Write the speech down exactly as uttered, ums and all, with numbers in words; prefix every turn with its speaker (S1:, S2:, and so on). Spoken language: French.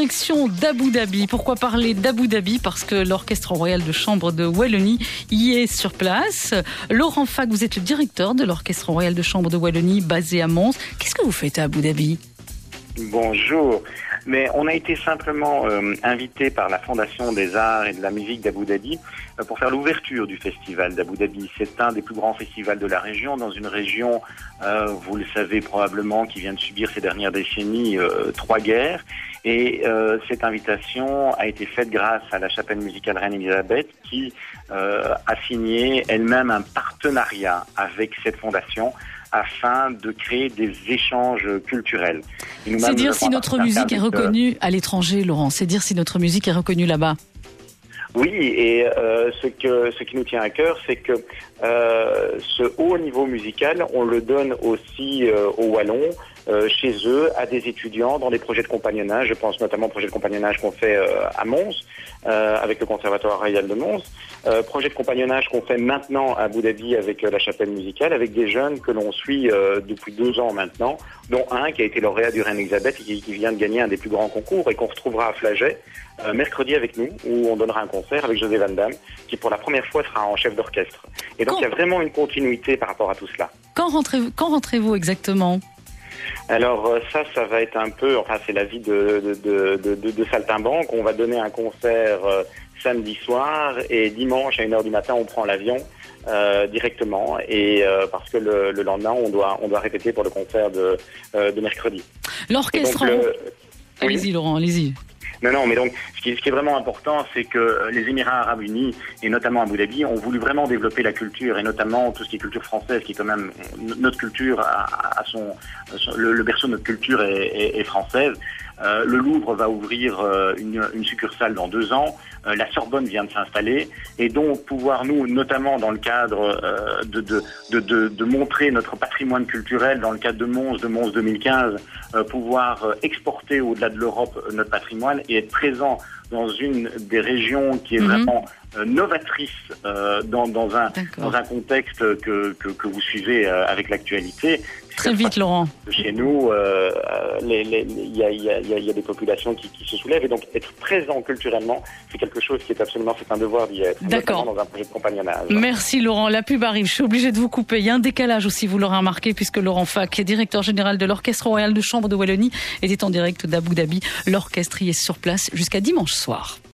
S1: Direction d'Abu Dhabi. Pourquoi parler d'Abu Dhabi? Parce que l'Orchestre royal de chambre de Wallonie y est sur place. Laurent Fac, vous êtes le directeur de l'Orchestre royal de chambre de Wallonie, basé à Mons. Qu'est-ce que vous faites à Abu Dhabi?
S2: Bonjour. Mais on a été simplement euh, invité par la Fondation des Arts et de la Musique d'Abu Dhabi euh, pour faire l'ouverture du festival d'Abu Dhabi. C'est un des plus grands festivals de la région, dans une région, euh, vous le savez probablement, qui vient de subir ces dernières décennies euh, trois guerres. Et euh, cette invitation a été faite grâce à la chapelle musicale Reine-Elisabeth qui euh, a signé elle-même un partenariat avec cette fondation afin de créer des échanges culturels.
S1: C'est dire si notre musique est reconnue à l'étranger, Laurent. C'est dire si notre musique est reconnue là-bas.
S2: Oui, et euh, ce que ce qui nous tient à cœur, c'est que euh, ce haut niveau musical, on le donne aussi euh, aux Wallons, euh, chez eux, à des étudiants dans des projets de compagnonnage. Je pense notamment au projet de compagnonnage qu'on fait euh, à Mons, euh, avec le Conservatoire royal de Mons. Euh, projet de compagnonnage qu'on fait maintenant à Abu Dhabi avec euh, la chapelle musicale, avec des jeunes que l'on suit euh, depuis deux ans maintenant, dont un qui a été lauréat du Reine-Elisabeth et qui, qui vient de gagner un des plus grands concours et qu'on retrouvera à Flagey euh, mercredi avec nous, où on donnera un concert avec José Van Damme, qui pour la première fois sera en chef d'orchestre. Et donc il y a vraiment une continuité par rapport à tout cela.
S1: Quand rentrez-vous, quand rentrez-vous exactement ?
S2: Alors ça, ça va être un peu, enfin c'est la vie de, de, de, de, de saltimbanque. On va donner un concert euh, samedi soir et dimanche à une heure du matin, on prend l'avion euh, directement et euh, parce que le, le lendemain, on doit, on doit répéter pour le concert de, euh, de mercredi.
S1: L'orchestre...
S2: Donc, le...
S1: Allez-y
S2: oui.
S1: Laurent, allez-y.
S2: Non, non, mais donc, ce qui, ce qui est vraiment important, c'est que les Émirats Arabes Unis, et notamment Abu Dhabi, ont voulu vraiment développer la culture, et notamment tout ce qui est culture française, qui est quand même, notre culture, à, à son, le, le berceau de notre culture est, est, est française. Euh, le Louvre va ouvrir euh, une, une succursale dans deux ans. Euh, la Sorbonne vient de s'installer. Et donc, pouvoir nous, notamment dans le cadre euh, de, de, de, de, de montrer notre patrimoine culturel, dans le cadre de Mons, de Mons deux mille quinze, euh, pouvoir euh, exporter au-delà de l'Europe euh, notre patrimoine et être présent dans une des régions qui est mmh. vraiment euh, novatrice euh, dans, dans, un, dans un contexte que, que, que vous suivez euh, avec l'actualité.
S1: Très vite, Laurent.
S2: Chez nous, euh, les, les, il y a, y a, y a des populations qui, qui se soulèvent et donc être présent culturellement, c'est quelque chose qui est absolument, c'est un devoir d'y être.
S1: D'accord.
S2: Dans un projet de compagnonnage.
S1: Merci Laurent. La pub arrive. Je suis obligée de vous couper. Il y a un décalage aussi, vous l'aurez remarqué, puisque Laurent Fac, directeur général de l'Orchestre royal de chambre de Wallonie, était en direct d'Abu Dhabi. L'orchestre y est sur place jusqu'à dimanche soir.